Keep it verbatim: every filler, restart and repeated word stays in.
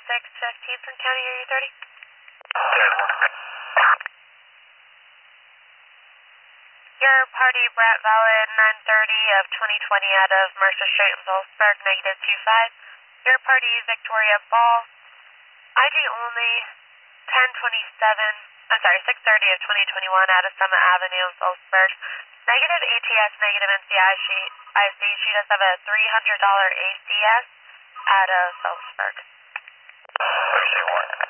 six fifteenth and County, are you thirty? Your party, Brett Valid, nine thirty of twenty twenty out of Mercer Street in Phillipsburg, negative two five. Your party, Victoria Ball, I D only, ten twenty-seven, I'm sorry, six thirty of twenty twenty-one out of Summit Avenue in Phillipsburg, negative A T S, negative N C I. She, I see she does have a three hundred dollar A C S out of Phillipsburg. thirty-one.